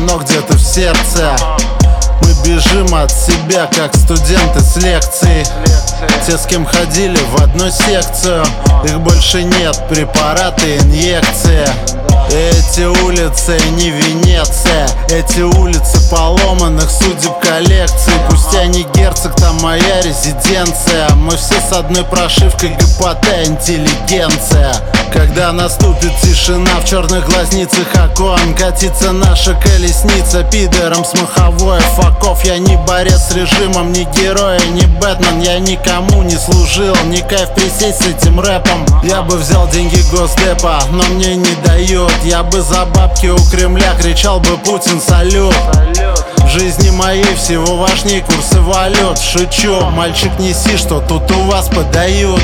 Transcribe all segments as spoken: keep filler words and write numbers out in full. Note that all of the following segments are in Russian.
оно где-то в сердце. Мы бежим от себя, как студенты с лекций. Те, с кем ходили в одну секцию, их больше нет, препараты, инъекции. Эти улицы не Венеция, эти улицы поломанных судеб коллекций. Пусть я не герцог, там моя резиденция. Мы все с одной прошивкой, ГПТ, интеллигенция. Когда наступит тишина в черных глазницах окон, катится наша колесница пидором с маховой факов. Я не борец с режимом, не герой, не Бэтмен. Я никому не служил, не кайф присесть с этим рэпом. Я бы взял деньги Госдепа, но мне не дают. Я бы за бабки у Кремля кричал бы: Путин, салют. В жизни моей всего важней курсы валют. Шучу, мальчик, неси, что тут у вас подают.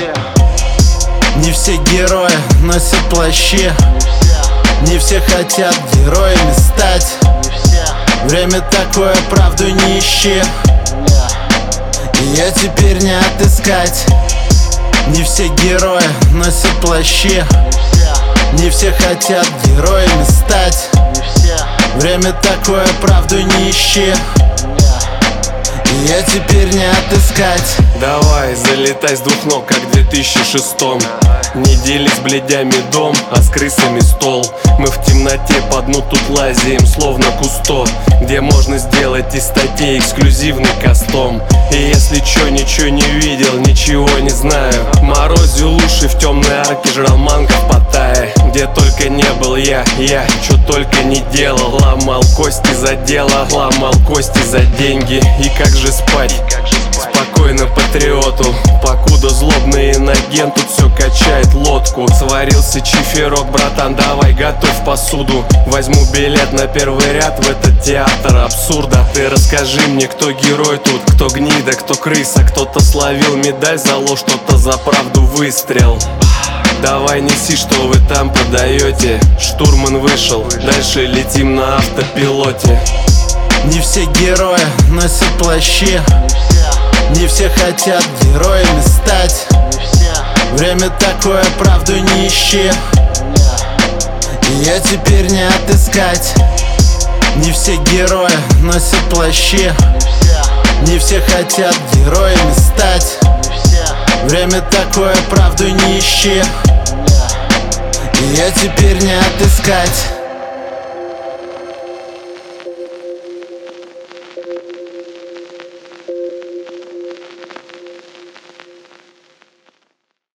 Не все герои носят плащи, не все хотят героями стать. Время такое, правду не ищи, ее теперь не отыскать. Не все герои носят плащи, не все хотят героями стать. Время такое, правду не ищи, ее теперь не отыскать. Давай, залетай с двух ног, как в две тысячи шестом. Не дели с блядями дом, а с крысами стол. Мы в темноте по дну тут лазим, словно кусто, где можно сделать из статей эксклюзивный кастом. И если чё, ничего не видел, ничего не знаю. Морозил уши в темной арке, жрал манго в Паттайе. Где только не был я, я чё только не делал. Ломал кости за дело, ломал кости за деньги. И как же спать? Спокойно патриоту, покуда злобный иноген тут все качает лодку. Сварился чиферок, братан, давай готовь посуду. Возьму билет на первый ряд в этот театр абсурда. Ты расскажи мне, кто герой тут, кто гнида, кто крыса. Кто-то словил медаль за ложь, кто-то за правду выстрел. Давай неси, что вы там подаете. Штурман вышел, дальше летим на автопилоте. Не все герои носят плащи, не все хотят героями стать. Время такое, правду не ищи, ее теперь не отыскать. Не все герои носят плащи, не все хотят героями стать. Время такое, правду не ищи, ее теперь не отыскать.